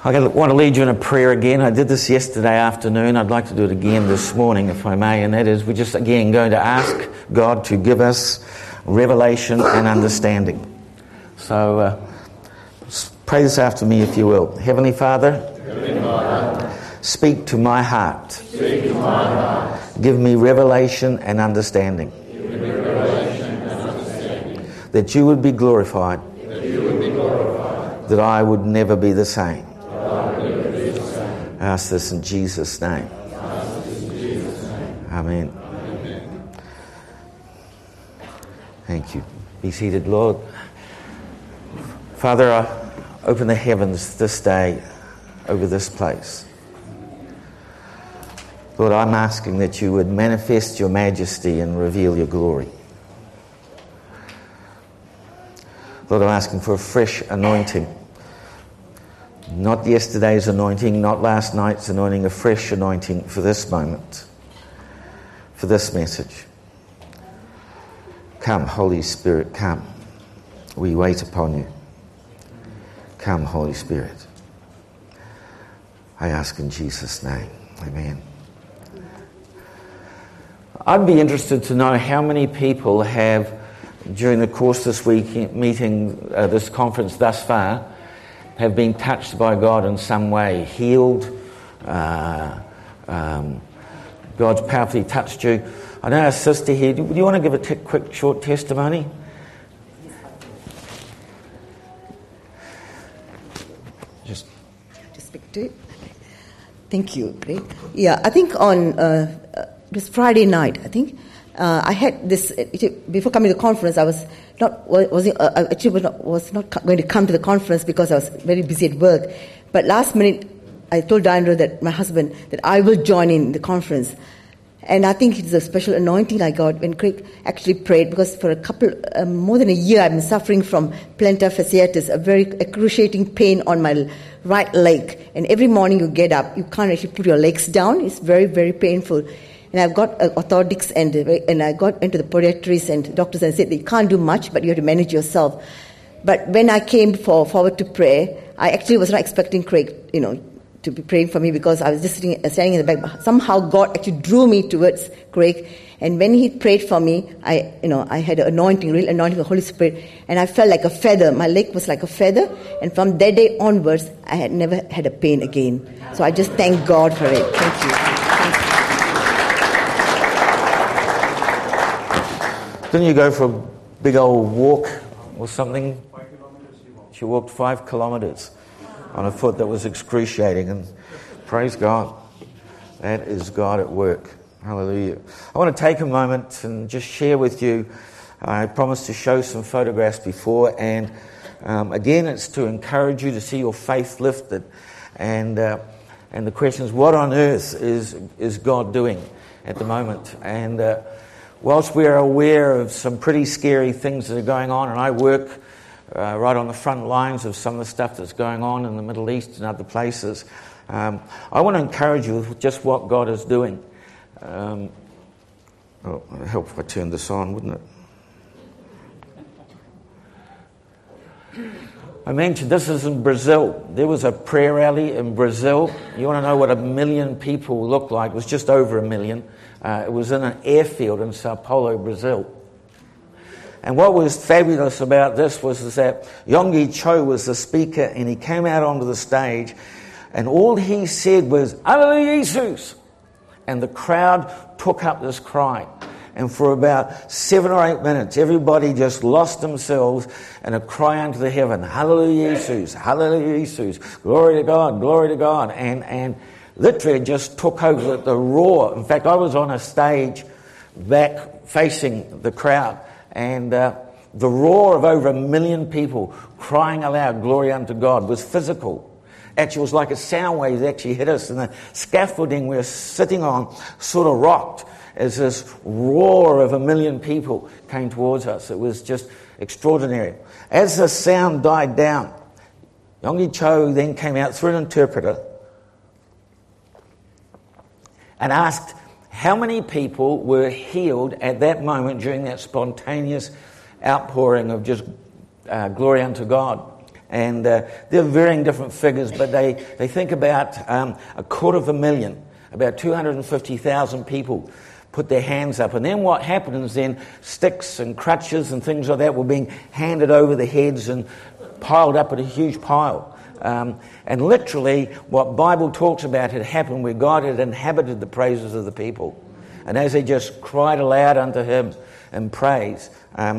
I want to lead you in a prayer again. I did this yesterday afternoon. I'd like to do it again this morning, if I may, and that is we're just again going to ask God to give us revelation and understanding. So pray this after me, if you will. Heavenly Father, speak to my heart. Give me revelation and understanding. That you would be glorified. That I would never be the same. I ask this in Jesus' name. Amen. Thank you. Be seated, Lord. Father, I open the heavens this day over this place. Lord, I'm asking that you would manifest your majesty and reveal your glory. Lord, I'm asking for a fresh anointing. Not yesterday's anointing, not last night's anointing, a fresh anointing for this moment, for this message. Come, Holy Spirit, come. We wait upon you. Come, Holy Spirit. I ask in Jesus' name. Amen. I'd be interested to know how many people have, during the course this week meeting, this conference thus far, have been touched by God in some way, healed. God's powerfully touched you. I know our sister here. Do you want to give a quick, short testimony? Just speak to it. Thank you, Greg. Yeah, I think on it was Friday night. I think I had this before coming to the conference. I was not going to come to the conference because I was very busy at work. But last minute, I told Diana, that my husband, that I will join in the conference. And I think it's a special anointing I got when Craig actually prayed, because for more than a year, I've been suffering from plantar fasciitis, a very excruciating pain on my right leg. And every morning you get up, you can't actually put your legs down. It's very, very painful. And I've got orthotics, and I got into the podiatrists and doctors and said that you can't do much, but you have to manage yourself. But when I came forward to pray, I actually was not expecting Craig, to be praying for me, because I was just standing in the back. But somehow God actually drew me towards Craig. And when he prayed for me, I had an anointing, real anointing of the Holy Spirit, and I felt like a feather. My leg was like a feather, and from that day onwards, I had never had a pain again. So I just thank God for it. Thank you. Didn't you go for a big old walk or something? 5 kilometers she walked. She walked 5 kilometers on a foot that was excruciating, and praise God. That is God at work. Hallelujah. I want to take a moment and just share with you. I promised to show some photographs before, and again, it's to encourage you to see your faith lifted. And the question is, what on earth is God doing at the moment? And whilst we are aware of some pretty scary things that are going on, and I work right on the front lines of some of the stuff that's going on in the Middle East and other places, I want to encourage you with just what God is doing. It would help if I turned this on, wouldn't it? I mentioned this is in Brazil. There was a prayer rally in Brazil. You want to know what 1 million people looked like? It was just over 1 million. It was in an airfield in Sao Paulo, Brazil. And what was fabulous about this was that Yonggi Cho was the speaker, and he came out onto the stage, and all he said was, "Alleluia, Jesus!" And the crowd took up this cry. And for about 7 or 8 minutes, everybody just lost themselves in a cry unto the heaven, "Hallelujah, Jesus! Hallelujah, Jesus! Glory to God! Glory to God!" And literally just took over the roar. In fact, I was on a stage back facing the crowd, and the roar of over 1 million people crying aloud, "Glory unto God," was physical. Actually, it was like a sound wave that actually hit us, and the scaffolding we were sitting on sort of rocked as this roar of 1 million people came towards us. It was just extraordinary. As the sound died down, Yonggi Cho then came out through an interpreter and asked how many people were healed at that moment during that spontaneous outpouring of just glory unto God. And they're varying different figures, but they think about 250,000, about 250,000 people put their hands up. And then what happened is then sticks and crutches and things like that were being handed over the heads and piled up in a huge pile. And literally what Bible talks about had happened where God had inhabited the praises of the people. And as they just cried aloud unto him in praise,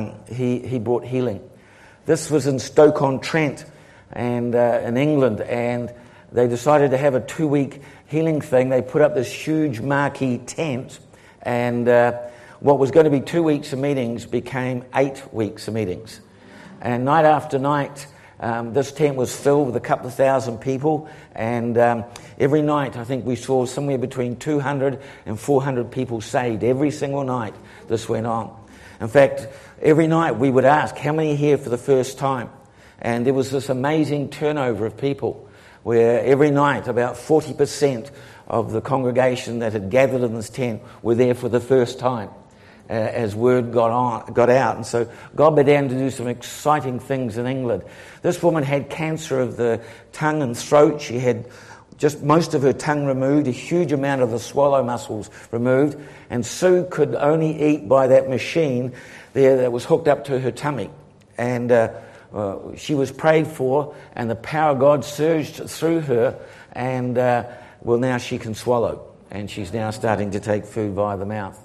he brought healing. This was in Stoke-on-Trent and in England, and they decided to have a 2-week healing thing. They put up this huge marquee tent, and what was going to be 2 weeks of meetings became 8 weeks of meetings. And night after night, this tent was filled with a couple of thousand people, and every night I think we saw somewhere between 200 and 400 people saved. Every single night this went on. In fact, every night we would ask, how many are here for the first time? And there was this amazing turnover of people where every night about 40% of the congregation that had gathered in this tent were there for the first time. As word got out. And so God began to do some exciting things in England. This woman had cancer of the tongue and throat. She had just most of her tongue removed, a huge amount of the swallow muscles removed, and Sue could only eat by that machine there that was hooked up to her tummy. And she was prayed for, and the power of God surged through her, and now she can swallow, and she's now starting to take food via the mouth.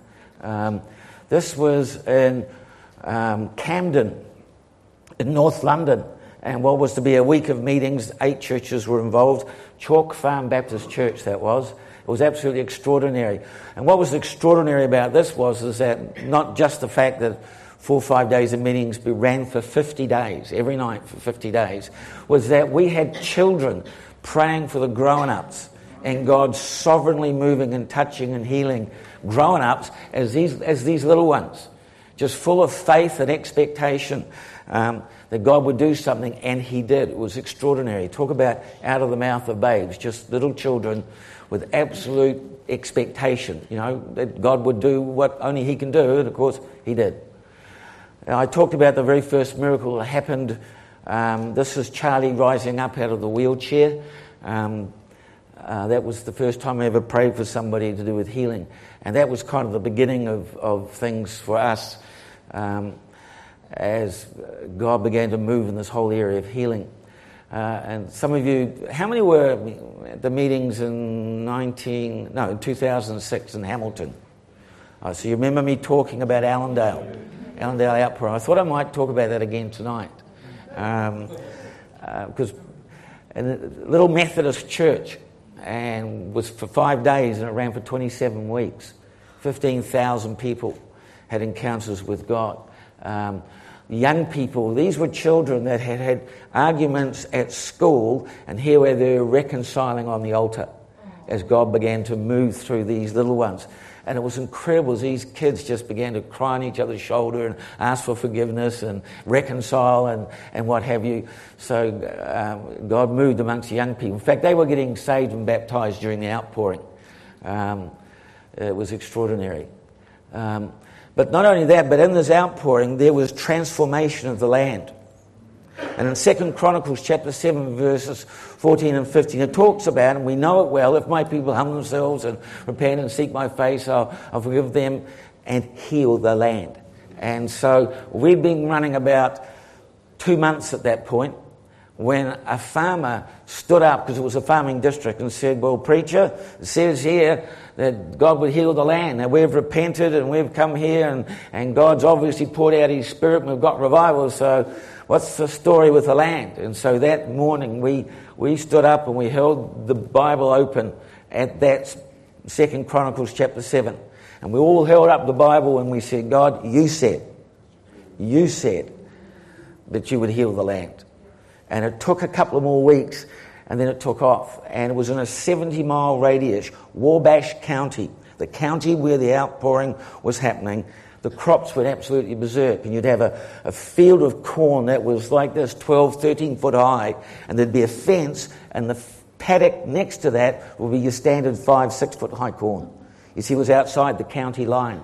This was in Camden, in North London, and what was to be a week of meetings. 8 churches were involved. Chalk Farm Baptist Church, that was. It was absolutely extraordinary. And what was extraordinary about this is that not just the fact that 4 or 5 days of meetings ran for 50 days, every night for 50 days, was that we had children praying for the grown-ups, and God sovereignly moving and touching and healing grown-ups as these little ones, just full of faith and expectation that God would do something, and he did. It was extraordinary. Talk about out of the mouth of babes, just little children with absolute expectation, that God would do what only he can do, and of course he did. I talked about the very first miracle that happened. This is Charlie rising up out of the wheelchair. That was the first time I ever prayed for somebody to do with healing. And that was kind of the beginning of things for us as God began to move in this whole area of healing. And some of you, how many were at the meetings in 2006 in Hamilton? So you remember me talking about Allendale outpouring. I thought I might talk about that again tonight. Because in a little Methodist church, and was for 5 days, and it ran for 27 weeks. 15,000 people had encounters with God. Young people, these were children that had had arguments at school, and here where they're reconciling on the altar as God began to move through these little ones. And it was incredible as these kids just began to cry on each other's shoulder and ask for forgiveness and reconcile and what have you. So God moved amongst young people. In fact, they were getting saved and baptized during the outpouring. It was extraordinary. But not only that, but in this outpouring, there was transformation of the land. And in 2 Chronicles chapter 7, verses 14 and 15, it talks about, and we know it well, if my people humble themselves and repent and seek my face, I'll forgive them and heal the land. And so we've been running about 2 months at that point when a farmer stood up, because it was a farming district, and said, well, preacher, it says here that God would heal the land. Now we've repented and we've come here and God's obviously poured out his spirit and we've got revival, so what's the story with the land? And so that morning we stood up and we held the Bible open at that 2 Chronicles chapter 7. And we all held up the Bible and we said, God, you said that you would heal the land. And it took a couple of more weeks and then it took off. And it was in a 70-mile radius, Wabash County, the county where the outpouring was happening. The crops went absolutely berserk, and you'd have a field of corn that was like this, 12, 13 foot high, and there'd be a fence, and the paddock next to that would be your standard 5, 6 foot high corn. You see, it was outside the county line.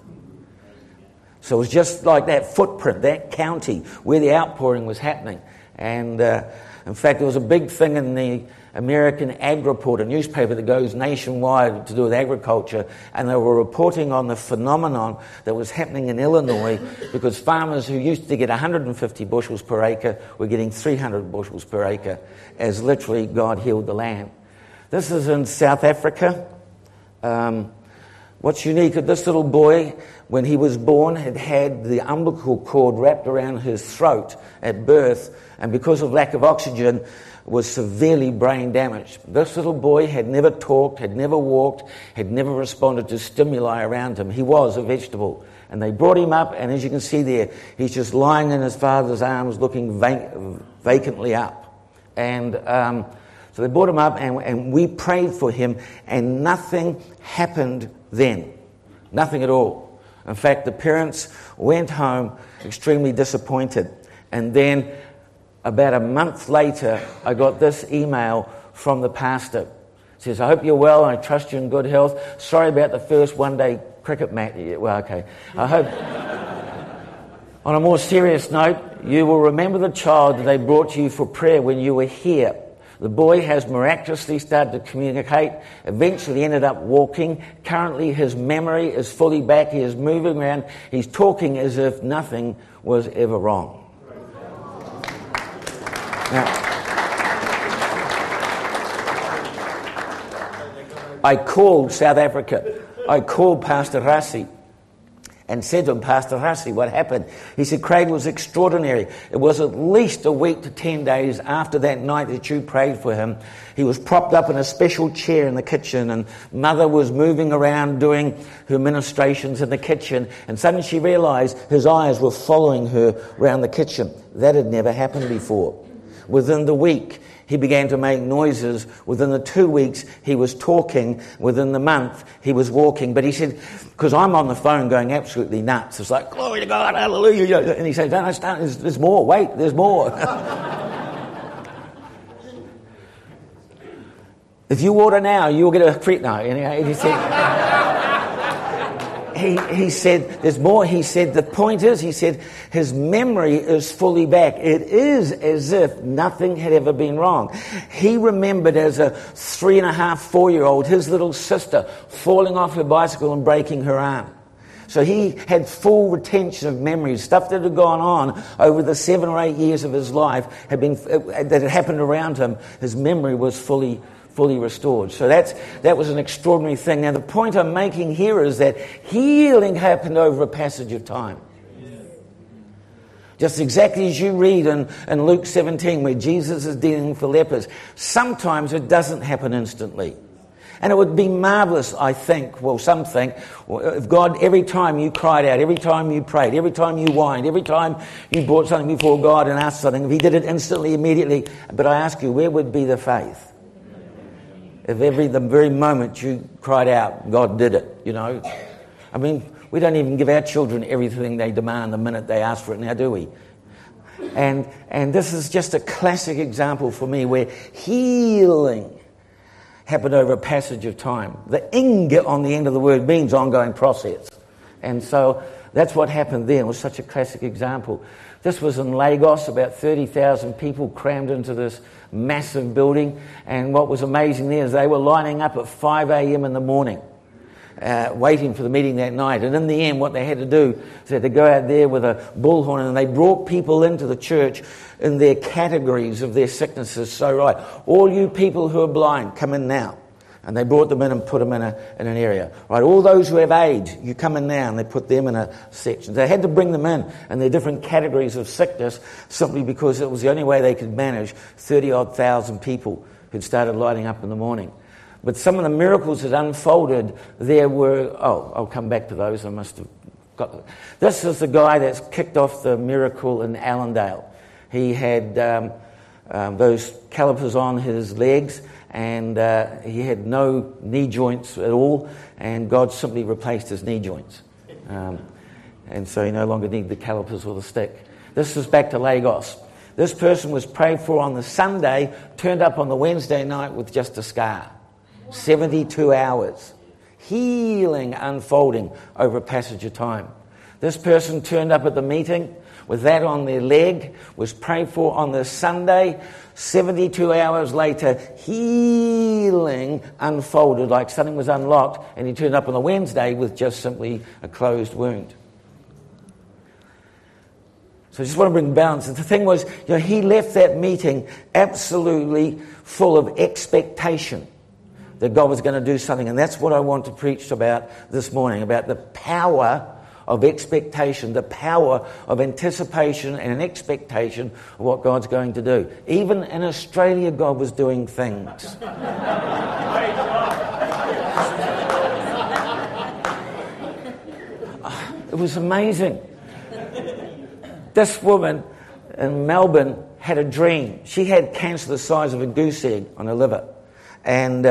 So it was just like that footprint, that county where the outpouring was happening. And in fact, there was a big thing in the American Ag Report, a newspaper that goes nationwide to do with agriculture, and they were reporting on the phenomenon that was happening in Illinois because farmers who used to get 150 bushels per acre were getting 300 bushels per acre as literally God healed the land. This is in South Africa. What's unique, this little boy, when he was born, had had the umbilical cord wrapped around his throat at birth, and because of lack of oxygen, was severely brain damaged. This little boy had never talked, had never walked, had never responded to stimuli around him. He was a vegetable. And they brought him up, and as you can see there, he's just lying in his father's arms looking vacantly up. And so they brought him up, and we prayed for him, and nothing happened then. Nothing at all. In fact, the parents went home extremely disappointed. And then about a month later, I got this email from the pastor. It says, I hope you're well, and I trust you're in good health. Sorry about the first one-day cricket match. Well, okay. I hope... On a more serious note, you will remember the child that they brought to you for prayer when you were here. The boy has miraculously started to communicate, eventually ended up walking. Currently, his memory is fully back. He is moving around. He's talking as if nothing was ever wrong. Now, I called South Africa. I called Pastor Rassi and said to him, Pastor Rassi, what happened? He said, Craig, was extraordinary. It was at least a week to 10 days after that night that you prayed for him. He was propped up in a special chair in the kitchen, and Mother was moving around doing her ministrations in the kitchen, and suddenly she realized his eyes were following her around the kitchen. That had never happened before. Within the week, he began to make noises. Within the 2 weeks, he was talking. Within the month, he was walking. But he said, because I'm on the phone going absolutely nuts. It's like, glory to God, hallelujah. And he said, don't understand, there's more. Wait, there's more. If you order now, you'll get a free... No, and he said... He said, there's more. He said, the point is, he said, his memory is fully back. It is as if nothing had ever been wrong. He remembered as a 3.5, 4-year-old, his little sister falling off her bicycle and breaking her arm. So he had full retention of memories. Stuff that had gone on over the 7 or 8 years of his life that had happened around him. His memory was fully restored. So that was an extraordinary thing. Now, the point I'm making here is that healing happened over a passage of time. Just exactly as you read in Luke 17, where Jesus is dealing with the lepers. Sometimes it doesn't happen instantly. And it would be marvelous, I think, well, some think, if God, every time you cried out, every time you prayed, every time you whined, every time you brought something before God and asked something, if he did it instantly, immediately. But I ask you, where would be the faith? If the very moment you cried out, God did it, you know. I mean, we don't even give our children everything they demand the minute they ask for it now, do we? And this is just a classic example for me where healing happened over a passage of time. The ing on the end of the word means ongoing process. And so that's what happened there. It was such a classic example. This was in Lagos, about 30,000 people crammed into this massive building. And what was amazing there is they were lining up at 5 a.m. in the morning, waiting for the meeting that night. And in the end, what they had to do is they had to go out there with a bullhorn, and they brought people into the church in their categories of their sicknesses. So, right, all you people who are blind, come in now. And they brought them in and put them in an area. Right, all those who have AIDS, you come in now, and they put them in a section. They had to bring them in their different categories of sickness simply because it was the only way they could manage 30-odd thousand people who'd started lighting up in the morning. But some of the miracles that unfolded there were... Oh, I'll come back to those. I must have got... This is the guy that's kicked off the miracle in Allendale. He had those calipers on his legs, and he had no knee joints at all, and God simply replaced his knee joints. And so he no longer needed the calipers or the stick. This was back to Lagos. This person was prayed for on the Sunday, turned up on the Wednesday night with just a scar. 72 hours. Healing unfolding over a passage of time. This person turned up at the meeting with that on their leg, was prayed for on the Sunday. 72 hours later, healing unfolded like something was unlocked, and he turned up on the Wednesday with just simply a closed wound. So I just want to bring balance. And the thing was, he left that meeting absolutely full of expectation that God was going to do something. And that's what I want to preach about this morning, about the power of expectation, the power of anticipation and an expectation of what God's going to do. Even in Australia, God was doing things. It was amazing. This woman in Melbourne had a dream. She had cancer the size of a goose egg on her liver. And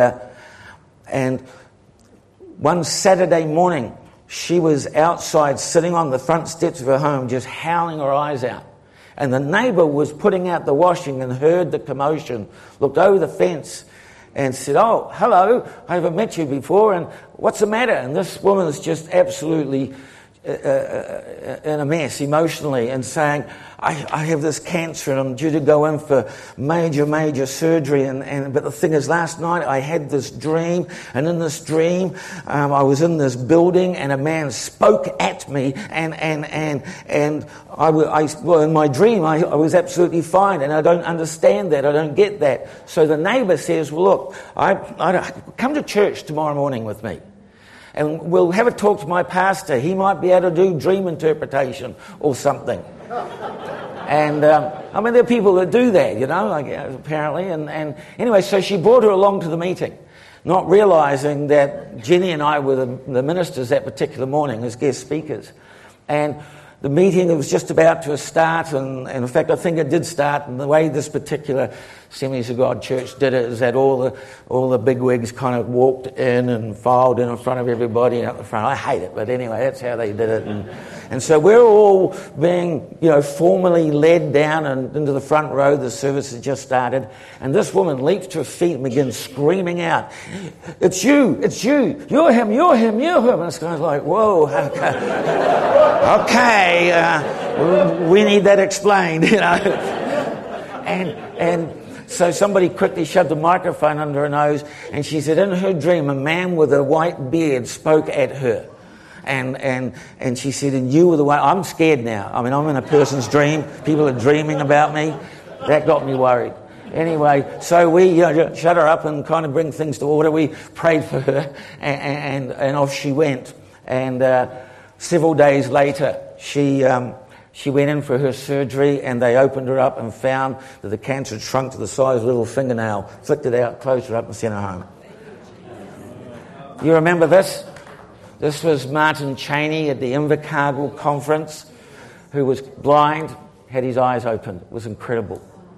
one Saturday morning, she was outside sitting on the front steps of her home just howling her eyes out. And the neighbour was putting out the washing and heard the commotion, looked over the fence and said, "Oh, hello, I haven't met you before, and what's the matter?" And this woman is just absolutely in a mess emotionally and saying, I have this cancer and I'm due to go in for major surgery, but the thing is, last night I had this dream, and in this dream I was in this building and a man spoke at me and well, in my dream I was absolutely fine, and I don't understand that, I don't get that. So the neighbour says, "Well, look, I come to church tomorrow morning with me, and we'll have a talk to my pastor. He might be able to do dream interpretation or something." And, there are people that do that, apparently. And anyway, so she brought her along to the meeting, not realising that Jenny and I were the ministers that particular morning as guest speakers. And the meeting was just about to start, and in fact, I think it did start. And the way this particular Assemblies of God church did it is that all the bigwigs kind of walked in and filed in front of everybody out the front. I hate it, but anyway, that's how they did it. And so we're all being, formally led down and into the front row. The service had just started, and this woman leaps to her feet and begins screaming out, it's you, you're him. And this guy's like, whoa, okay, we need that explained, And so somebody quickly shoved a microphone under her nose, and she said in her dream a man with a white beard spoke at her. And she said, "And you were the one." I'm scared now. I'm in a person's dream. People are dreaming about me. That got me worried. Anyway, so we shut her up and kind of bring things to order. We prayed for her, and off she went. And several days later, she went in for her surgery, and they opened her up and found that the cancer had shrunk to the size of a little fingernail, flicked it out, closed her up, and sent her home. You remember this? This was Martin Cheney at the Invercargill conference, who was blind, had his eyes opened. It was incredible.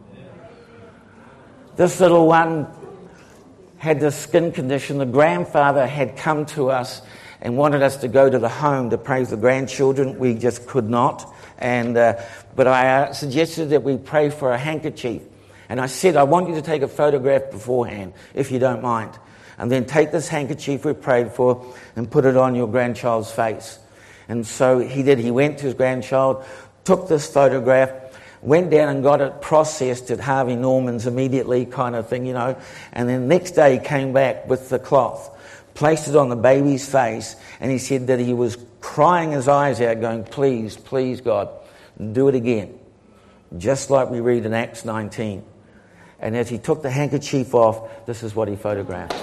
This little one had this skin condition. The grandfather had come to us and wanted us to go to the home to pray for the grandchildren. We just could not. But I suggested that we pray for a handkerchief. And I said, I want you to take a photograph beforehand, if you don't mind. And then take this handkerchief we prayed for and put it on your grandchild's face. And so he did. He went to his grandchild, took this photograph, went down and got it processed at Harvey Norman's immediately, kind of thing, And then the next day he came back with the cloth, placed it on the baby's face, and he said that he was crying his eyes out, going, please, please, God, do it again. Just like we read in Acts 19. And as he took the handkerchief off, this is what he photographed.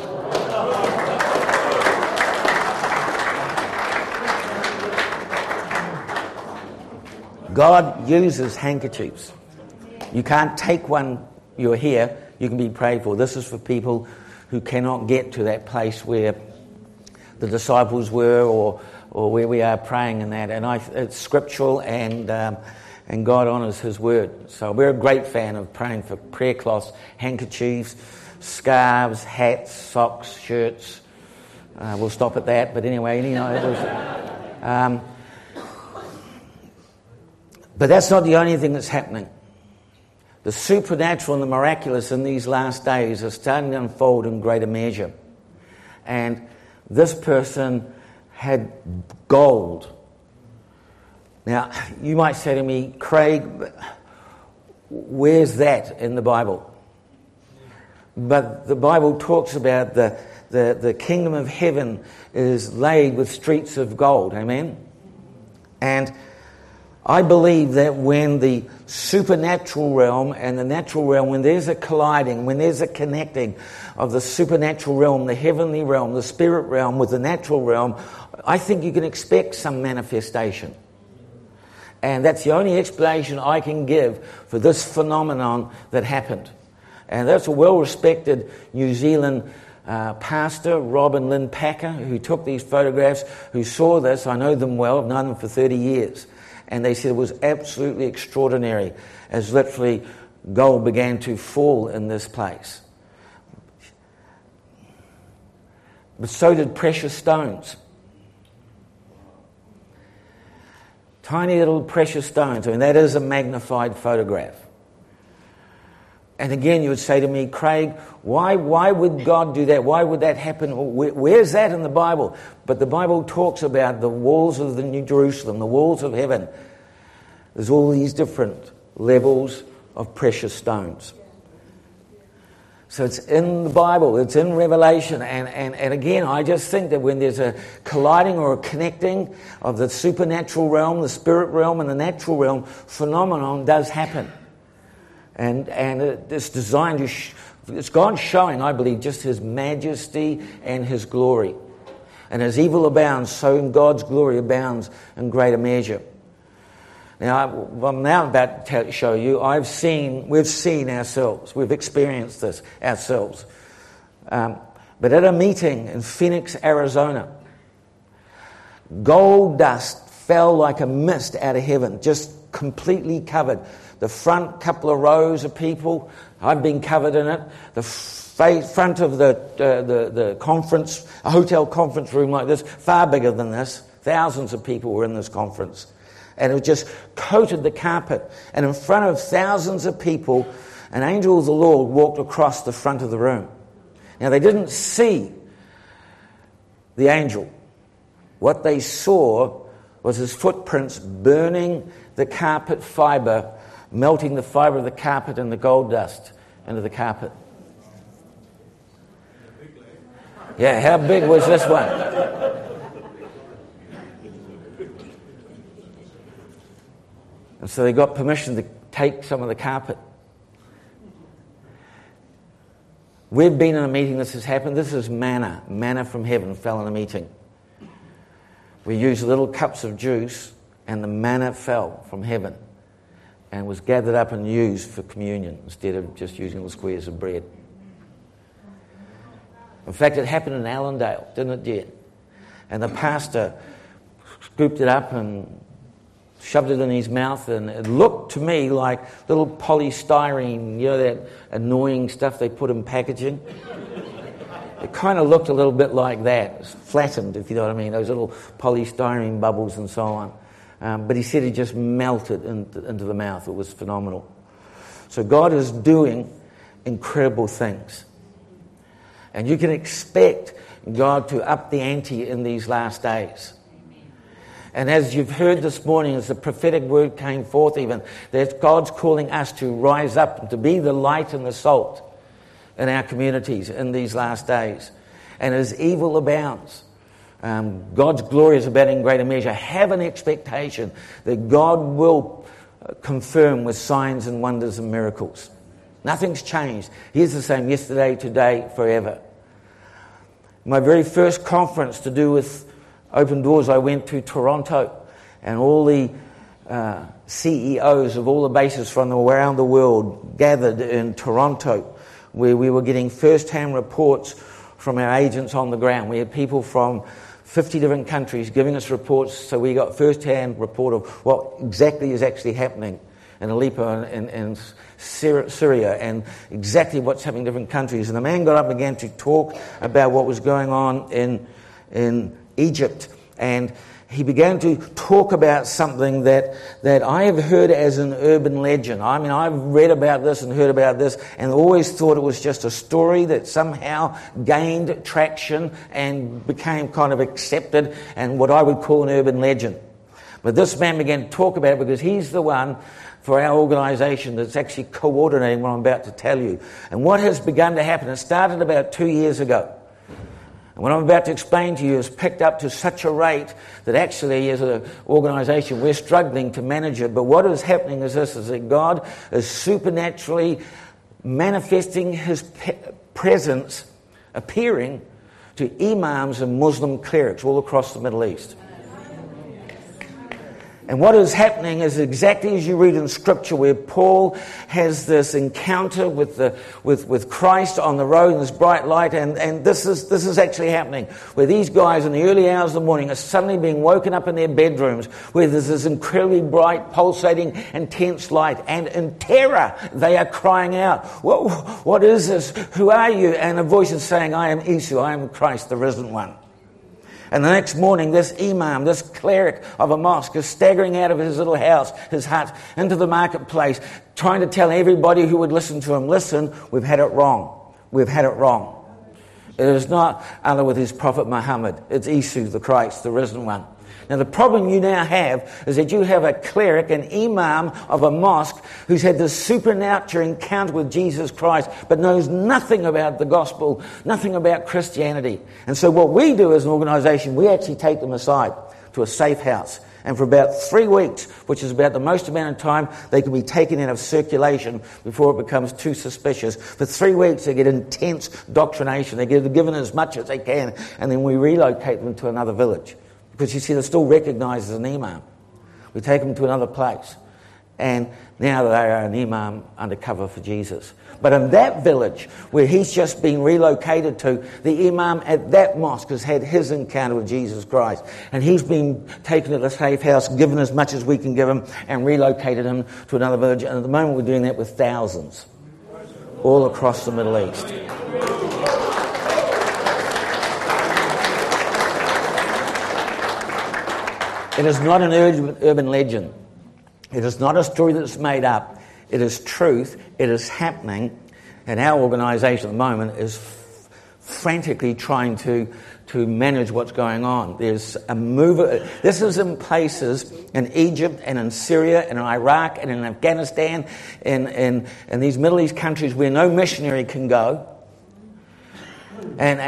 God uses handkerchiefs. You can't take one, you're here, you can be prayed for. This is for people who cannot get to that place where the disciples were, or where we are praying in that. And it's scriptural, and God honours his word. So we're a great fan of praying for prayer cloths, handkerchiefs, scarves, hats, socks, shirts. We'll stop at that, but anyway, it was... But that's not the only thing that's happening. The supernatural and the miraculous in these last days are starting to unfold in greater measure. And this person had gold Now, you might say to me, Craig, where's that in the Bible? But the Bible talks about the kingdom of heaven is laid with streets of gold. Amen? And I believe that when the supernatural realm and the natural realm, when there's a colliding, when there's a connecting of the supernatural realm, the heavenly realm, the spirit realm with the natural realm, I think you can expect some manifestation. And that's the only explanation I can give for this phenomenon that happened. And that's a well-respected New Zealand pastor, Rob and Lynn Packer, who took these photographs, who saw this. I know them well. I've known them for 30 years. And they said it was absolutely extraordinary as literally gold began to fall in this place. But so did precious stones. Tiny little precious stones. I mean, that is a magnified photograph. And again, you would say to me, Craig, why would God do that? Why would that happen? Where's that in the Bible? But the Bible talks about the walls of the New Jerusalem, the walls of heaven. There's all these different levels of precious stones. So it's in the Bible, it's in Revelation. And again, I just think that when there's a colliding or a connecting of the supernatural realm, the spirit realm, and the natural realm, phenomenon does happen. And it's designed to, it's God showing, I believe, just His majesty and His glory. And as evil abounds, so in God's glory abounds in greater measure. Now, I'm now about to show you, we've seen ourselves, we've experienced this ourselves. But at a meeting in Phoenix, Arizona, gold dust fell like a mist out of heaven, just completely covered. The front couple of rows of people, I've been covered in it. The front of the conference, a hotel conference room like this, far bigger than this. Thousands of people were in this conference. And it just coated the carpet. And in front of thousands of people, an angel of the Lord walked across the front of the room. Now, they didn't see the angel. What they saw was his footprints burning the carpet fibre, melting the fibre of the carpet and the gold dust into the carpet. Yeah, how big was this one? And so they got permission to take some of the carpet. We've been in a meeting, this has happened. This is manna. Manna from heaven fell in a meeting. We used little cups of juice and the manna fell from heaven and was gathered up and used for communion instead of just using little squares of bread. In fact, it happened in Allendale, didn't it, Jen? And the pastor scooped it up and shoved it in his mouth, and it looked to me like little polystyrene, you know, that annoying stuff they put in packaging. It kind of looked a little bit like that. It was flattened, if you know what I mean, those little polystyrene bubbles and so on. But he said it just melted into the mouth. It was phenomenal. So God is doing incredible things. And you can expect God to up the ante in these last days. And as you've heard this morning, as the prophetic word came forth even, that God's calling us to rise up and to be the light and the salt in our communities in these last days. And as evil abounds, God's glory is about in greater measure. Have an expectation that God will confirm with signs and wonders and miracles. Nothing's changed. He's the same yesterday, today, forever. My very first conference to do with Open Doors, I went to Toronto, and all the CEOs of all the bases from around the world gathered in Toronto, where we were getting first-hand reports from our agents on the ground. We had people from 50 different countries giving us reports, so we got first-hand report of what exactly is actually happening in Aleppo and Syria, and exactly what's happening in different countries. And the man got up and began to talk about what was going on in Egypt, and he began to talk about something that I have heard as an urban legend. I mean, I've read about this and heard about this and always thought it was just a story that somehow gained traction and became kind of accepted and what I would call an urban legend. But this man began to talk about it because he's the one for our organisation that's actually coordinating what I'm about to tell you. And what has begun to happen, it started about 2 years ago. And what I'm about to explain to you is picked up to such a rate that actually as an organisation we're struggling to manage it. But what is happening is this, is that God is supernaturally manifesting his presence, appearing to imams and Muslim clerics all across the Middle East. And what is happening is exactly as you read in Scripture, where Paul has this encounter with Christ on the road in this bright light, and this is actually happening, where these guys in the early hours of the morning are suddenly being woken up in their bedrooms, where there's this incredibly bright, pulsating, intense light, and in terror they are crying out, what is this? Who are you? And a voice is saying, I am Isu, I am Christ, the risen one. And the next morning, this imam, this cleric of a mosque, is staggering out of his little house, his hut, into the marketplace, trying to tell everybody who would listen to him, listen, we've had it wrong. We've had it wrong. It is not Allah with his Prophet Muhammad. It's Isu, the Christ, the risen one. Now, the problem you now have is that you have a cleric, an imam of a mosque who's had this supernatural encounter with Jesus Christ but knows nothing about the gospel, nothing about Christianity. And so what we do as an organisation, we actually take them aside to a safe house. And for about 3 weeks, which is about the most amount of time they can be taken out of circulation before it becomes too suspicious. For 3 weeks, they get intense doctrination. They get given as much as they can, and then we relocate them to another village. Because you see, they're still recognised as an imam. We take them to another place. And now they are an imam undercover for Jesus. But in that village, where he's just been relocated to, the imam at that mosque has had his encounter with Jesus Christ. And he's been taken to the safe house, given as much as we can give him, and relocated him to another village. And at the moment, we're doing that with thousands all across the Middle East. It is not an urban legend. It is not a story that's made up. It is truth. It is happening. And our organisation at the moment is frantically trying to manage what's going on. There's a move. This is in places in Egypt and in Syria and in Iraq and in Afghanistan and these Middle East countries where no missionary can go. And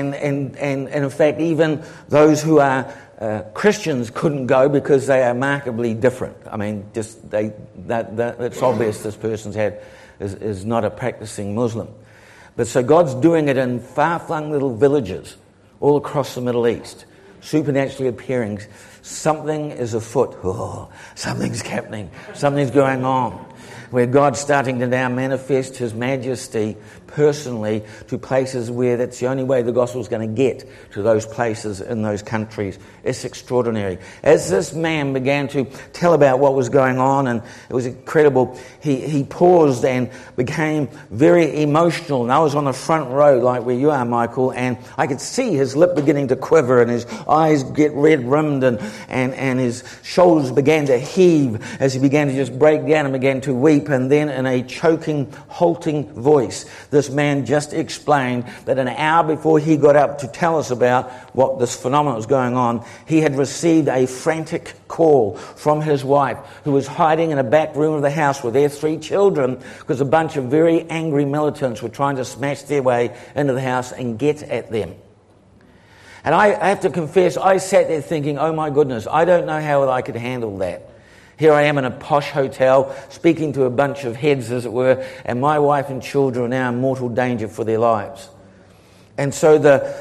in fact, even those who are Christians couldn't go because they are markedly different. I mean, just it's obvious this person's is not a practicing Muslim. But so God's doing it in far-flung little villages all across the Middle East, supernaturally appearing. Something is afoot. Oh, something's happening. Something's going on. Where God's starting to now manifest his majesty personally to places where that's the only way the gospel's going to get to those places in those countries. It's extraordinary. As this man began to tell about what was going on, and it was incredible, he paused and became very emotional. And I was on the front row like where you are, Michael, and I could see his lip beginning to quiver and his eyes get red-rimmed and his shoulders began to heave as he began to just break down and began to weep. And then in a choking, halting voice, this man just explained that an hour before he got up to tell us about what this phenomenon was going on, he had received a frantic call from his wife, who was hiding in a back room of the house with their 3 children because a bunch of very angry militants were trying to smash their way into the house and get at them. And I have to confess, I sat there thinking, oh my goodness, I don't know how I could handle that. Here I am in a posh hotel, speaking to a bunch of heads, as it were, and my wife and children are now in mortal danger for their lives. And so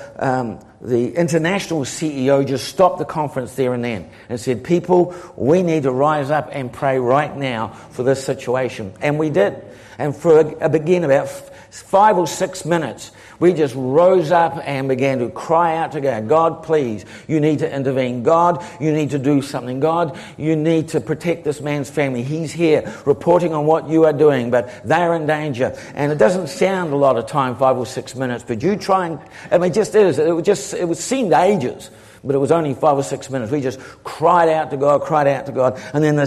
the international CEO just stopped the conference there and then and said, people, we need to rise up and pray right now for this situation. And we did. And for about 5 or 6 minutes, we just rose up and began to cry out to God, God, please, you need to intervene. God, you need to do something. God, you need to protect this man's family. He's here reporting on what you are doing, but they're in danger. And it doesn't sound a lot of time, 5 or 6 minutes, but you try and, I mean, it just is. It seemed ages, but it was only 5 or 6 minutes. We just cried out to God, and then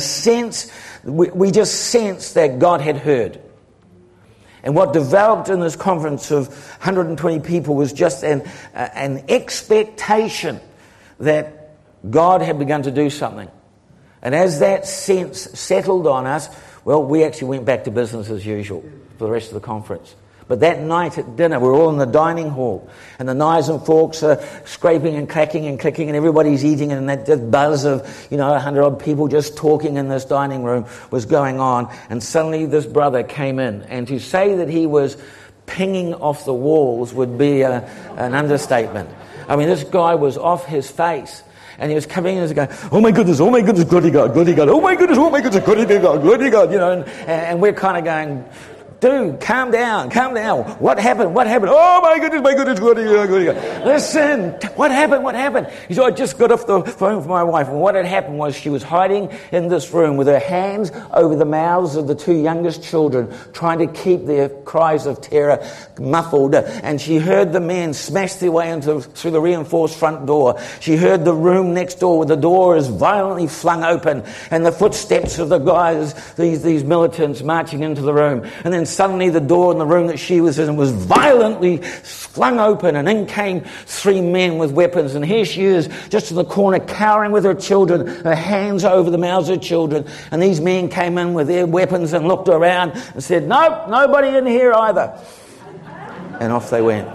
we just sensed that God had heard. And what developed in this conference of 120 people was just an expectation that God had begun to do something. And as that sense settled on us, well, we actually went back to business as usual for the rest of the conference. But that night at dinner, we're all in the dining hall, and the knives and forks are scraping and clacking and clicking, and everybody's eating, and that buzz of, 100-odd people just talking in this dining room was going on. And suddenly this brother came in, and to say that he was pinging off the walls would be an understatement. I mean, this guy was off his face. And he was coming in and going, oh my goodness, glory God, oh my goodness, glory God, and we're kind of going, dude, calm down. What happened? Oh my goodness, glory God. Listen, what happened? He said, I just got off the phone with my wife, and what had happened was she was hiding in this room with her hands over the mouths of the two youngest children, trying to keep their cries of terror muffled, and she heard the men smash their way through the reinforced front door. She heard the room next door where the door is violently flung open, and the footsteps of the guys, these militants marching into the room, and then suddenly the door in the room that she was in was violently flung open, and in came three men with weapons, and here she is just in the corner cowering with her children, her hands over the mouths of children, and these men came in with their weapons and looked around and said, nope, nobody in here either. And off they went.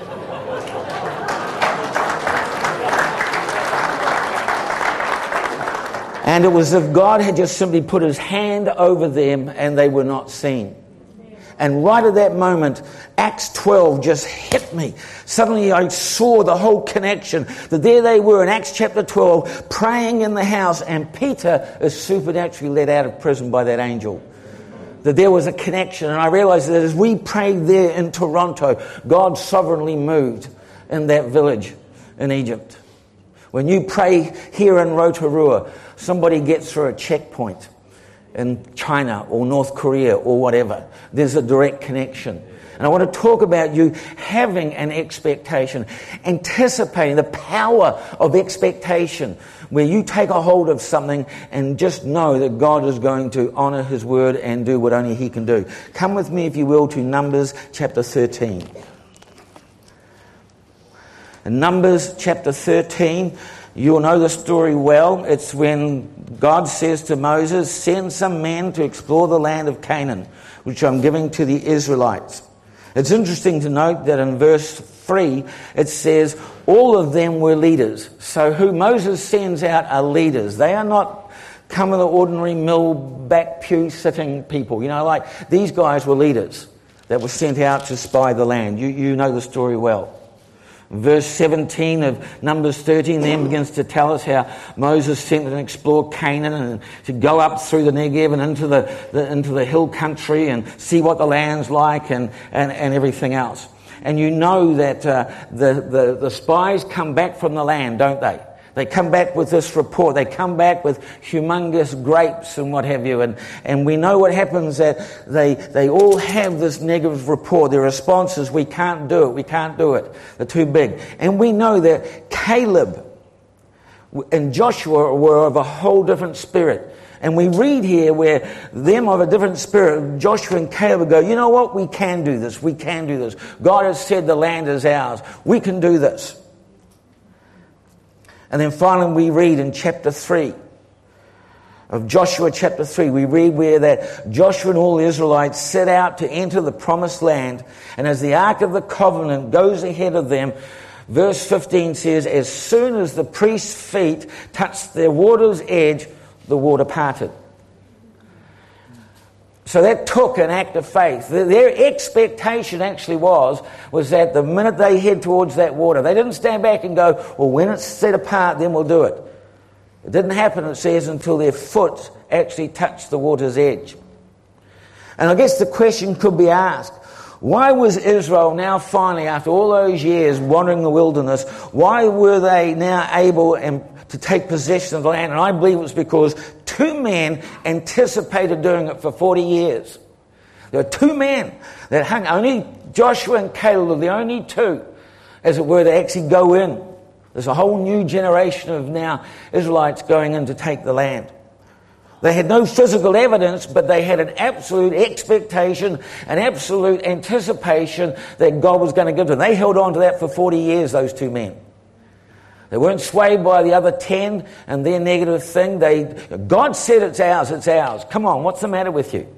And it was as if God had just simply put his hand over them and they were not seen. And right at that moment, Acts 12 just hit me. Suddenly I saw the whole connection. That there they were in Acts chapter 12, praying in the house, and Peter is supernaturally let out of prison by that angel. That there was a connection. And I realized that as we prayed there in Toronto, God sovereignly moved in that village in Egypt. When you pray here in Rotorua, somebody gets through a checkpoint in China or North Korea or whatever. There's a direct connection. And I want to talk about you having an expectation, anticipating the power of expectation, where you take a hold of something and just know that God is going to honour his word and do what only he can do. Come with me, if you will, to Numbers chapter 13. In Numbers chapter 13, you'll know the story well. It's when God says to Moses, send some men to explore the land of Canaan, which I'm giving to the Israelites. It's interesting to note that in verse 3, it says, all of them were leaders. So who Moses sends out are leaders. They are not come of the ordinary mill back pew sitting people. Like these guys were leaders that were sent out to spy the land. You know the story well. Verse 17 of Numbers 13 then begins to tell us how Moses sent them to explore Canaan and to go up through the Negev and into the hill country and see what the land's like and everything else. And you know that the spies come back from the land, don't they? They come back with this report. They come back with humongous grapes and what have you. And we know what happens, that they all have this negative report. Their response is, we can't do it. They're too big. And we know that Caleb and Joshua were of a whole different spirit. And we read here where them of a different spirit, Joshua and Caleb, go, you know what? We can do this. God has said the land is ours. We can do this. And then finally we read in chapter 3 of Joshua chapter 3, we read where that Joshua and all the Israelites set out to enter the promised land. And as the Ark of the Covenant goes ahead of them, verse 15 says, as soon as the priest's feet touched the water's edge, the water parted. So that took an act of faith. Their expectation actually was that the minute they head towards that water, they didn't stand back and go, well, when it's set apart, then we'll do it. It didn't happen, it says, until their foot actually touched the water's edge. And I guess the question could be asked, why was Israel now finally, after all those years wandering the wilderness, why were they now able to take possession of the land? And I believe it was because two men anticipated doing it for 40 years. There were two men that hung, only Joshua and Caleb were the only two, as it were, to actually go in. There's a whole new generation of now Israelites going in to take the land. They had no physical evidence, but they had an absolute expectation, an absolute anticipation that God was going to give them. They held on to that for 40 years, those two men. They weren't swayed by the other 10 and their negative thing. God said it's ours, it's ours. Come on, what's the matter with you?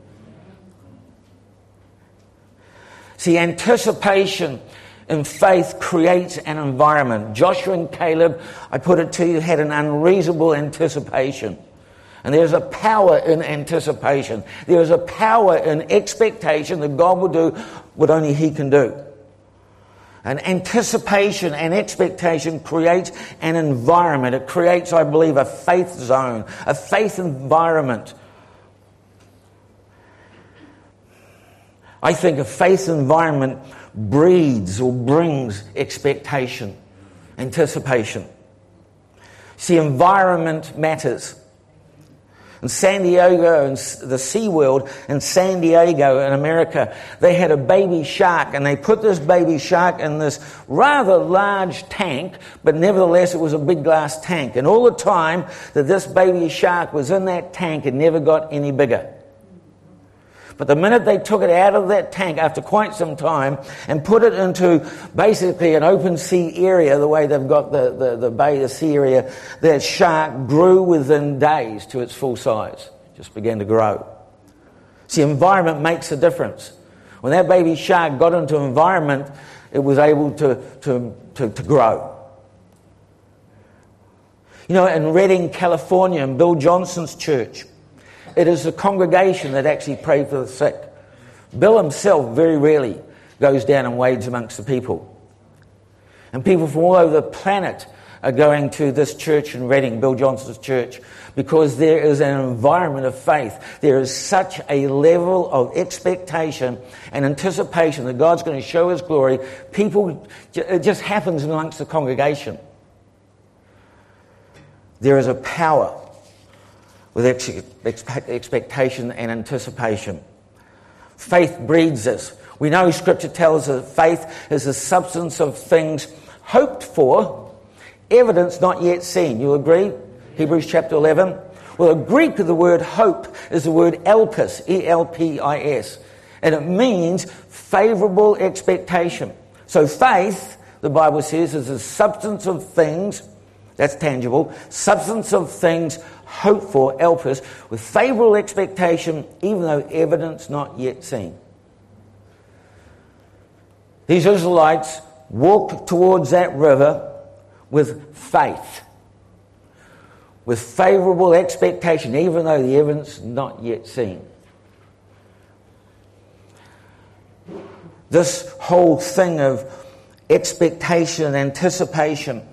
See, anticipation in faith creates an environment. Joshua and Caleb, I put it to you, had an unreasonable anticipation. And there's a power in anticipation. There is a power in expectation that God will do what only He can do. And anticipation and expectation creates an environment. It creates, I believe, a faith zone, a faith environment. I think a faith environment breeds or brings expectation, anticipation. See, environment matters. In San Diego, and the SeaWorld in San Diego in America, they had a baby shark, and they put this baby shark in this rather large tank, but nevertheless it was a big glass tank. And all the time that this baby shark was in that tank, it never got any bigger. But the minute they took it out of that tank after quite some time and put it into basically an open sea area, the way they've got the bay, the sea area, that shark grew within days to its full size. Just began to grow. See, environment makes a difference. When that baby shark got into environment, it was able to grow. You know, in Redding, California, in Bill Johnson's church, it is the congregation that actually pray for the sick. Bill himself very rarely goes down and wades amongst the people. And people from all over the planet are going to this church in Redding, Bill Johnson's church, because there is an environment of faith. There is such a level of expectation and anticipation that God's going to show His glory. It just happens amongst the congregation. There is a power with expectation and anticipation. Faith breeds this. We know Scripture tells us that faith is the substance of things hoped for, evidence not yet seen. You agree? Hebrews chapter 11. Well, the Greek of the word hope is the word elpis, E-L-P-I-S. And it means favourable expectation. So faith, the Bible says, is the substance of things, that's tangible, substance of things hope for, elpis, with favourable expectation, even though evidence not yet seen. These Israelites walked towards that river with faith, with favourable expectation, even though the evidence not yet seen. This whole thing of expectation and anticipation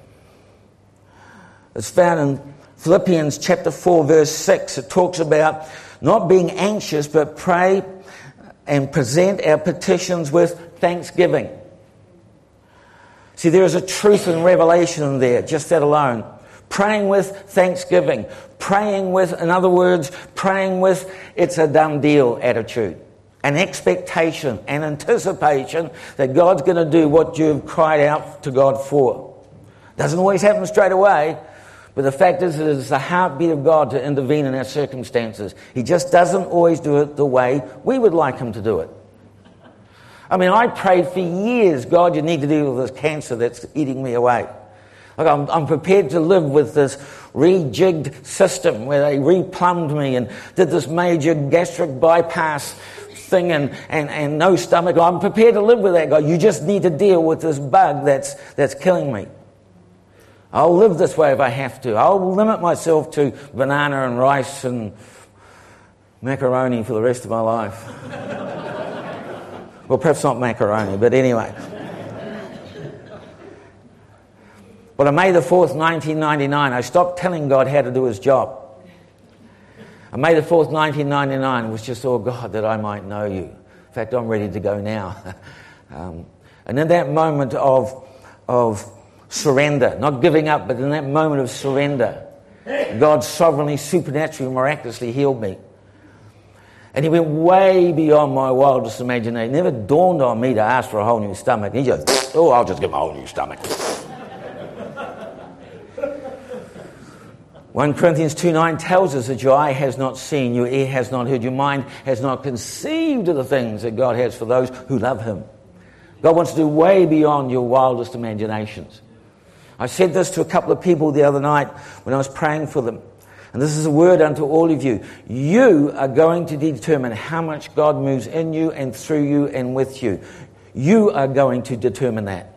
is found in Philippians chapter 4 verse 6. It talks about not being anxious but pray and present our petitions with thanksgiving. See, there is a truth and revelation in there, just that alone. Praying with thanksgiving. Praying with, in other words, praying with it's a done deal attitude. An expectation, an anticipation that God's going to do what you've cried out to God for. Doesn't always happen straight away. But the fact is, it is the heartbeat of God to intervene in our circumstances. He just doesn't always do it the way we would like Him to do it. I mean, I prayed for years, God, you need to deal with this cancer that's eating me away. Like I'm prepared to live with this rejigged system where they replumbed me and did this major gastric bypass thing and no stomach. I'm prepared to live with that, God. You just need to deal with this bug that's killing me. I'll live this way if I have to. I'll limit myself to banana and rice and macaroni for the rest of my life. Well, perhaps not macaroni, but anyway. Well, on May the 4th, 1999, I stopped telling God how to do His job. On May the 4th, 1999, it was just, oh God, that I might know You. In fact, I'm ready to go now. And in that moment of surrender, not giving up, but in that moment of surrender, God sovereignly, supernaturally, miraculously healed me. And He went way beyond my wildest imagination. It never dawned on me to ask for a whole new stomach. He just, oh, I'll just give him a whole new stomach. 1 Corinthians 2:9 tells us that your eye has not seen, your ear has not heard, your mind has not conceived of the things that God has for those who love Him. God wants to do way beyond your wildest imaginations. I said this to a couple of people the other night when I was praying for them. And this is a word unto all of you. You are going to determine how much God moves in you and through you and with you. You are going to determine that.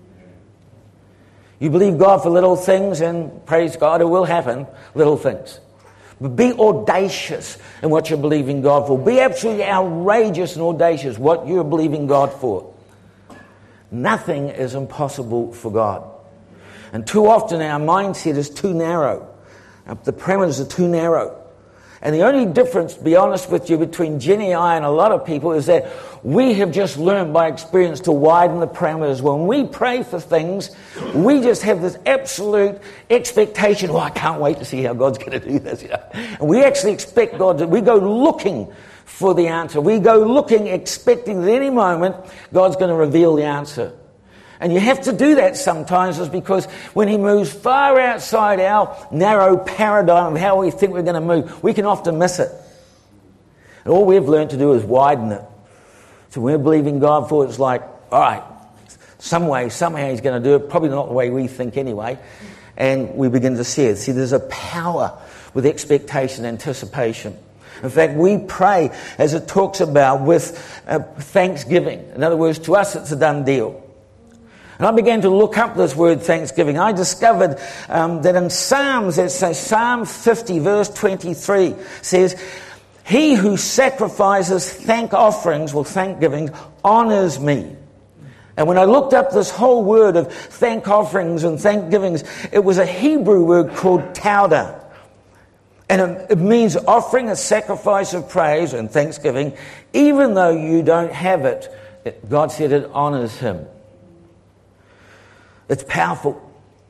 You believe God for little things, and praise God, it will happen, little things. But be audacious in what you're believing God for. Be absolutely outrageous and audacious what you're believing God for. Nothing is impossible for God. And too often our mindset is too narrow. The parameters are too narrow. And the only difference, to be honest with you, between Jenny and I and a lot of people is that we have just learned by experience to widen the parameters. When we pray for things, we just have this absolute expectation, I can't wait to see how God's going to do this. And we actually expect God to, we go looking for the answer. We go looking, expecting that any moment God's going to reveal the answer. And you have to do that sometimes, is because when he moves far outside our narrow paradigm of how we think we're going to move, we can often miss it. And all we've learned to do is widen it. So when we're believing God for it, it's like, all right, some way, somehow he's going to do it, probably not the way we think anyway. And we begin to see it. See, there's a power with expectation, anticipation. In fact, we pray, as it talks about, with thanksgiving. In other words, to us it's a done deal. And I began to look up this word thanksgiving. I discovered that in Psalms, it says Psalm 50 verse 23 says, he who sacrifices thank offerings, or thanksgiving, honours me. And when I looked up this whole word of thank offerings and thanksgivings, it was a Hebrew word called tauda. And it means offering a sacrifice of praise and thanksgiving, even though you don't have it. God said it honours him. It's powerful.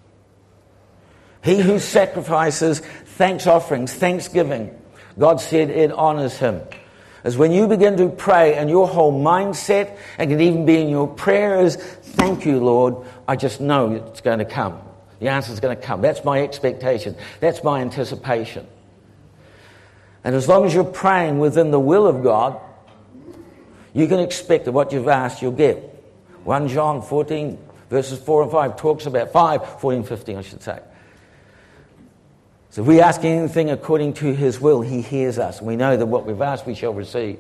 He who sacrifices thanks offerings, thanksgiving, God said it honours him. As when you begin to pray and your whole mindset, and can even be in your prayer, is, thank you, Lord, I just know it's going to come. The answer's going to come. That's my expectation. That's my anticipation. And as long as you're praying within the will of God, you can expect that what you've asked you'll get. 1 John 14 verses 4 and 5 talks about 5, 14, 15 I should say. So if we ask anything according to his will, he hears us. We know that what we've asked we shall receive.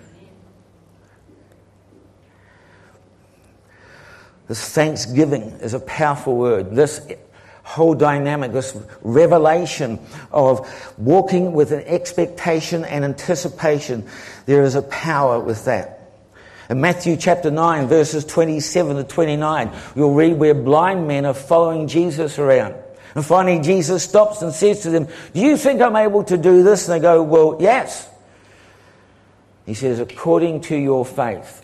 This thanksgiving is a powerful word. This whole dynamic, this revelation of walking with an expectation and anticipation, there is a power with that. In Matthew chapter 9, verses 27 to 29, you'll read where blind men are following Jesus around. And finally Jesus stops and says to them, do you think I'm able to do this? And they go, well, yes. He says, according to your faith,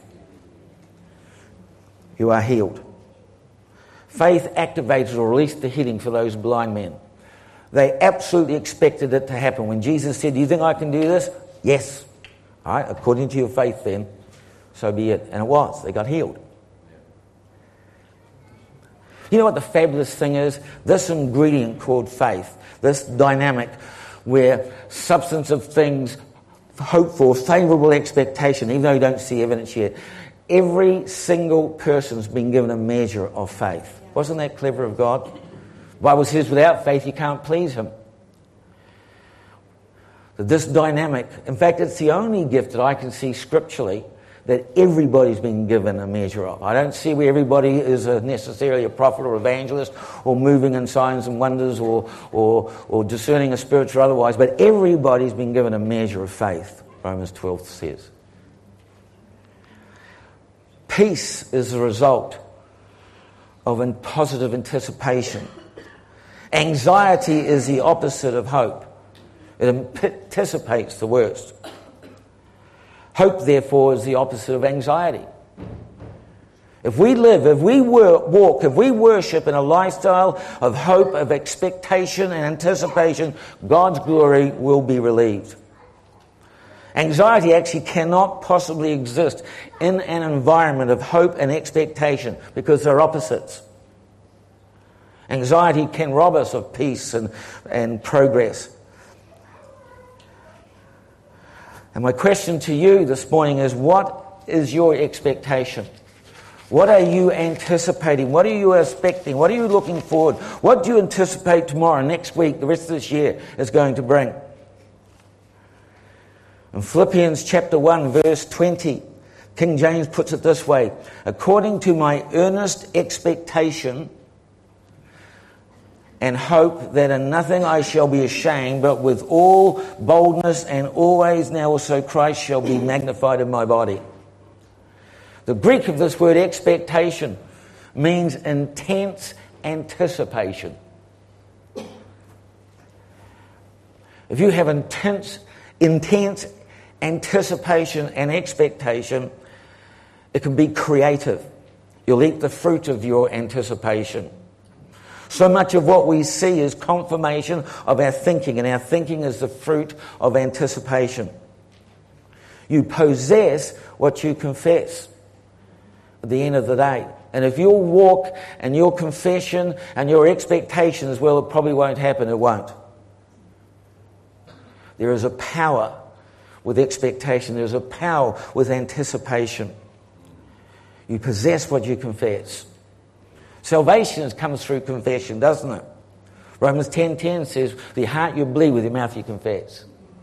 you are healed. Faith activated or released the healing for those blind men. They absolutely expected it to happen. When Jesus said, do you think I can do this? Yes. All right, according to your faith then, so be it. And it was. They got healed. You know what the fabulous thing is? This ingredient called faith, this dynamic where substance of things, hope for, favourable expectation, even though you don't see evidence yet, every single person's been given a measure of faith. Wasn't that clever of God? The Bible says without faith you can't please him. This dynamic, in fact it's the only gift that I can see scripturally that everybody's been given a measure of. I don't see where everybody is necessarily a prophet or evangelist or moving in signs and wonders or discerning a spirit or otherwise, but everybody's been given a measure of faith, Romans 12 says. Peace is the result of positive anticipation. Anxiety is the opposite of hope. It anticipates the worst. Hope, therefore, is the opposite of anxiety. If we live, if we walk, if we worship in a lifestyle of hope, of expectation and anticipation, God's glory will be relieved. Anxiety actually cannot possibly exist in an environment of hope and expectation because they're opposites. Anxiety can rob us of peace and progress. And my question to you this morning is, what is your expectation? What are you anticipating? What are you expecting? What are you looking forward? What do you anticipate tomorrow, next week, the rest of this year is going to bring? In Philippians chapter 1, verse 20, King James puts it this way: according to my earnest expectation and hope that in nothing I shall be ashamed, but with all boldness and always now also Christ shall be magnified in my body. The Greek of this word expectation means intense anticipation. If you have intense anticipation and expectation, it can be creative. You'll eat the fruit of your anticipation. So much of what we see is confirmation of our thinking, and our thinking is the fruit of anticipation. You possess what you confess at the end of the day. And if your walk and your confession and your expectations, well, it probably won't happen, it won't. There is a power with expectation. There's a power with anticipation. You possess what you confess. Salvation comes through confession, doesn't it? Romans 10:10 says, with your heart you believe, with your mouth you confess.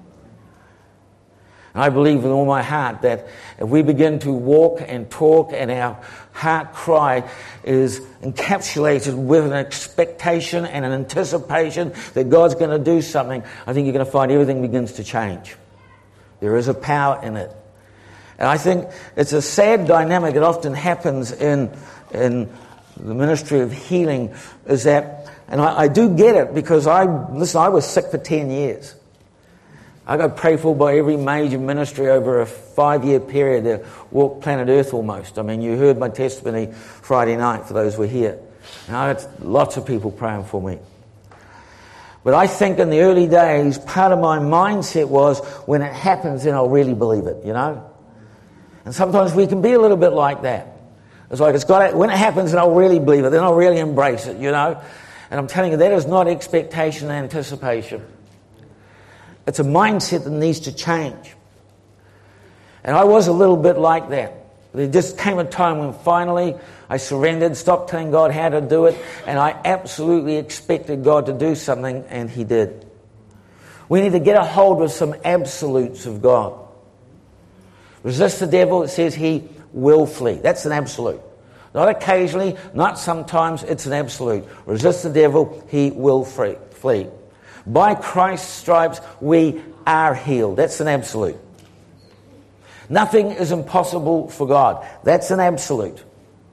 And I believe with all my heart that if we begin to walk and talk and our heart cry is encapsulated with an expectation and an anticipation that God's going to do something, I think you're going to find everything begins to change. There is a power in it. And I think it's a sad dynamic that often happens in the ministry of healing, is that, and I do get it, because I was sick for 10 years. I got prayed for by every major ministry over a 5-year period that walked planet Earth almost. I mean, you heard my testimony Friday night for those who were here. And I had lots of people praying for me. But I think in the early days, part of my mindset was, when it happens, then I'll really believe it, you know? And sometimes we can be a little bit like that. It's like, when it happens, then I'll really believe it, then I'll really embrace it, you know? And I'm telling you, that is not expectation and anticipation. It's a mindset that needs to change. And I was a little bit like that. There just came a time when finally I surrendered, stopped telling God how to do it, and I absolutely expected God to do something, and He did. We need to get a hold of some absolutes of God. Resist the devil, it says he will flee. That's an absolute. Not occasionally, not sometimes, it's an absolute. Resist the devil, he will flee. By Christ's stripes, we are healed. That's an absolute. Nothing is impossible for God. That's an absolute.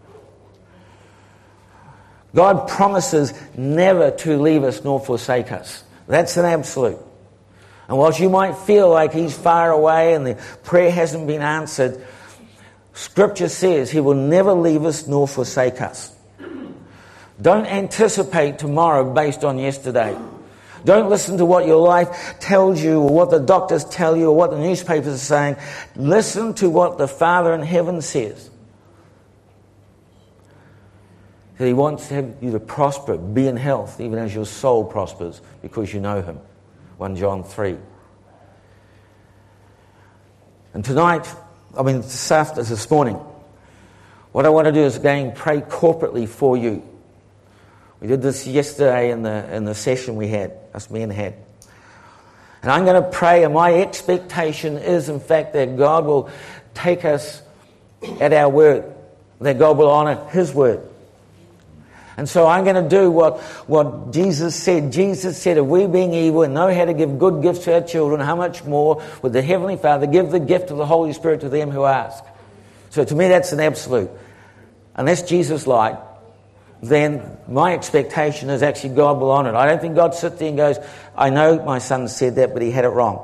God promises never to leave us nor forsake us. That's an absolute. And whilst you might feel like He's far away and the prayer hasn't been answered, Scripture says He will never leave us nor forsake us. Don't anticipate tomorrow based on yesterday. Don't listen to what your life tells you, or what the doctors tell you, or what the newspapers are saying. Listen to what the Father in heaven says. That He wants to have you to prosper, be in health, even as your soul prospers, because you know Him. 1 John 3. And tonight, this morning, what I want to do is again pray corporately for you. We did this yesterday in the session we had, us men had. And I'm going to pray, and my expectation is, in fact, that God will take us at our word, that God will honour His word. And so I'm going to do what Jesus said. Jesus said, if we being evil and know how to give good gifts to our children, how much more would the Heavenly Father give the gift of the Holy Spirit to them who ask? So to me, that's an absolute. Unless Jesus lied, then my expectation is actually God will honour it. I don't think God sits there and goes, I know my son said that, but he had it wrong.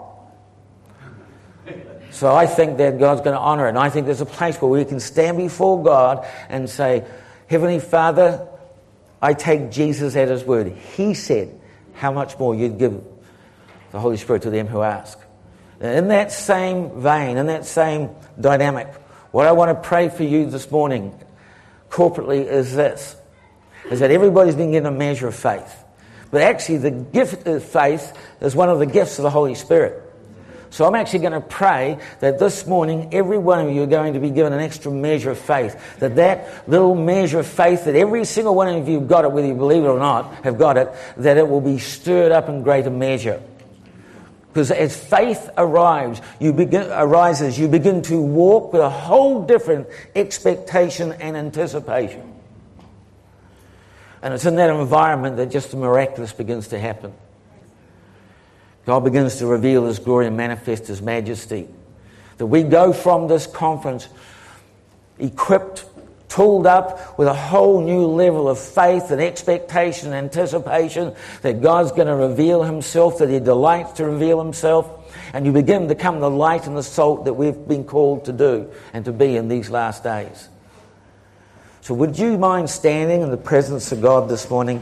So I think that God's going to honour it. And I think there's a place where we can stand before God and say, Heavenly Father, I take Jesus at His word. He said, how much more you'd give the Holy Spirit to them who ask. And in that same vein, in that same dynamic, what I want to pray for you this morning corporately is this, is that everybody's been given a measure of faith. But actually the gift of faith is one of the gifts of the Holy Spirit. So I'm actually going to pray that this morning every one of you are going to be given an extra measure of faith. That little measure of faith that every single one of you have got it, whether you believe it or not, have got it, that it will be stirred up in greater measure. Because as faith arises, you begin to walk with a whole different expectation and anticipation. And it's in that environment that just the miraculous begins to happen. God begins to reveal His glory and manifest His majesty. That we go from this conference equipped, tooled up with a whole new level of faith and expectation and anticipation that God's going to reveal Himself, that He delights to reveal Himself. And you begin to become the light and the salt that we've been called to do and to be in these last days. So would you mind standing in the presence of God this morning?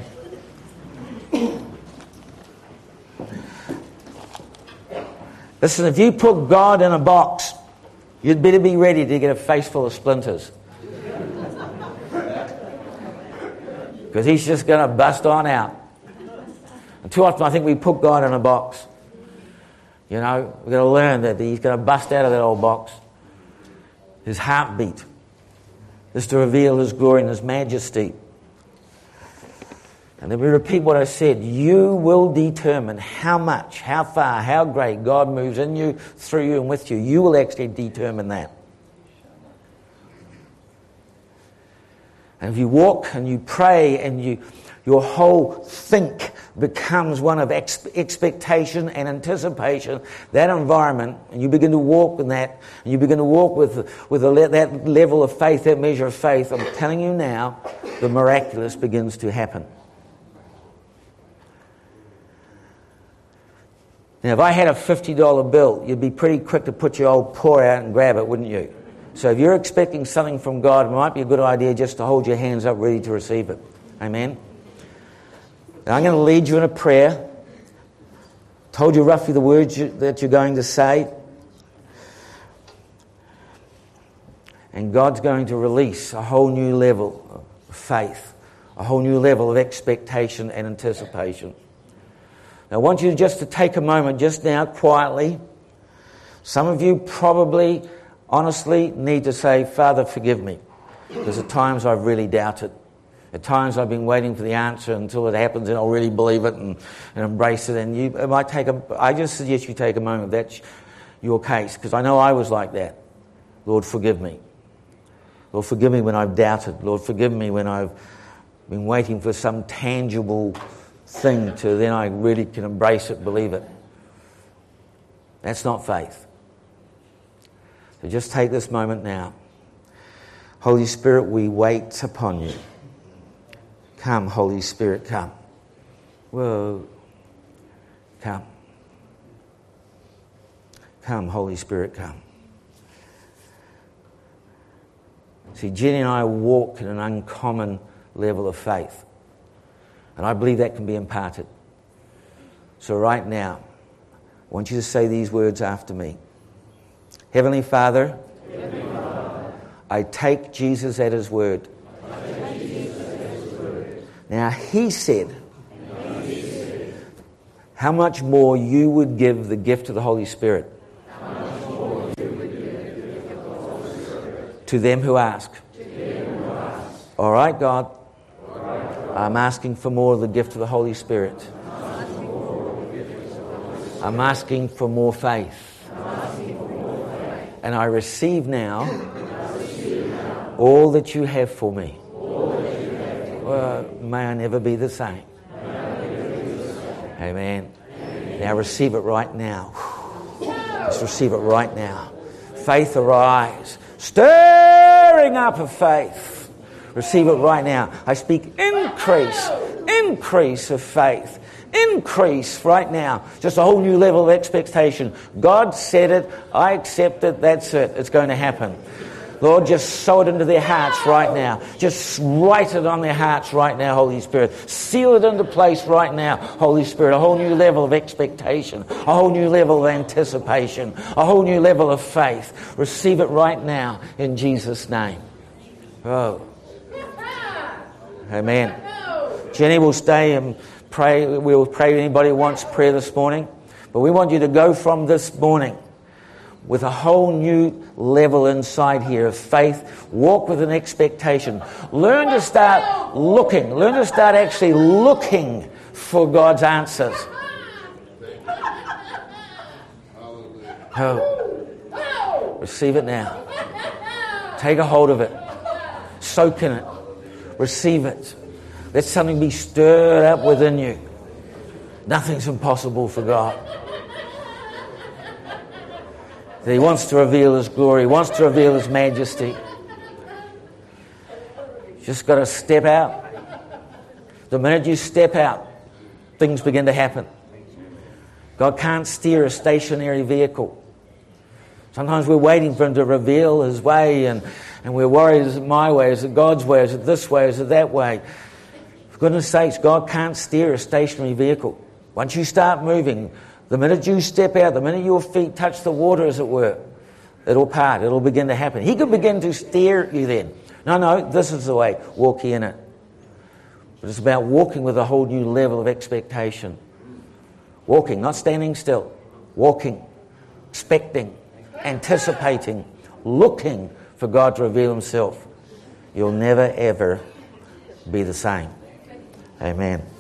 Listen, if you put God in a box, you'd better be ready to get a face full of splinters. Because He's just going to bust on out. And too often I think we put God in a box. You know, we've got to learn that He's going to bust out of that old box. His heartbeat is to reveal His glory and His majesty. And let me repeat what I said. You will determine how much, how far, how great God moves in you, through you and with you. You will actually determine that. And if you walk and you pray and your whole think becomes one of expectation and anticipation, that environment, and you begin to walk in that, and you begin to walk with that level of faith, that measure of faith, I'm telling you now, the miraculous begins to happen. Now, if I had a $50 bill, you'd be pretty quick to put your old paw out and grab it, wouldn't you? So if you're expecting something from God, it might be a good idea just to hold your hands up ready to receive it. Amen? Now, I'm going to lead you in a prayer. Told you roughly the words that you're going to say. And God's going to release a whole new level of faith, a whole new level of expectation and anticipation. Now, I want you just to take a moment just now, quietly. Some of you probably, honestly, need to say, Father, forgive me. Because at times I've really doubted. At times I've been waiting for the answer until it happens and I'll really believe it and embrace it. And it might take I just suggest you take a moment. That's your case. Because I know I was like that. Lord, forgive me. Lord, forgive me when I've doubted. Lord, forgive me when I've been waiting for some tangible thing to then I really can embrace it, believe it. That's not faith. So just take this moment now. Holy Spirit, we wait upon you. Come, Holy Spirit, come. Whoa. Come. Come, Holy Spirit, come. See, Jenny and I walk in an uncommon level of faith. And I believe that can be imparted. So right now, I want you to say these words after me. Heavenly Father, I take Jesus at His word. Now He said, how much more you would give the gift of the Holy Spirit to them who ask. All right, God. I'm asking for more of the gift of the Holy Spirit. I'm asking for more faith. And I receive now all that you have for me. May I never be the same. Amen. Now receive it right now. Let's receive it right now. Faith arise. Stirring up of faith. Receive it right now. I speak increase of faith. Increase right now. Just a whole new level of expectation. God said it. I accept it. That's it. It's going to happen. Lord, just sow it into their hearts right now. Just write it on their hearts right now, Holy Spirit. Seal it into place right now, Holy Spirit. A whole new level of expectation. A whole new level of anticipation. A whole new level of faith. Receive it right now in Jesus' name. Oh. Amen. Jenny will stay and pray. We'll pray if anybody wants prayer this morning. But we want you to go from this morning with a whole new level inside here of faith. Walk with an expectation. Learn to start looking. Learn to start actually looking for God's answers. Oh, receive it now. Take a hold of it. Soak in it. Receive it. Let something be stirred up within you. Nothing's impossible for God. He wants to reveal His glory. He wants to reveal His majesty. You just got to step out. The minute you step out, things begin to happen. God can't steer a stationary vehicle. Sometimes we're waiting for Him to reveal His way, and we're worried, is it my way? Is it God's way? Is it this way? Is it that way? For goodness sakes, God can't steer a stationary vehicle. Once you start moving, the minute you step out, the minute your feet touch the water, as it were, it'll part. It'll begin to happen. He could begin to steer you then. No, this is the way. Walk ye in it. But it's about walking with a whole new level of expectation. Walking, not standing still. Walking, expecting, anticipating, looking for God to reveal Himself. You'll never, ever be the same. Amen.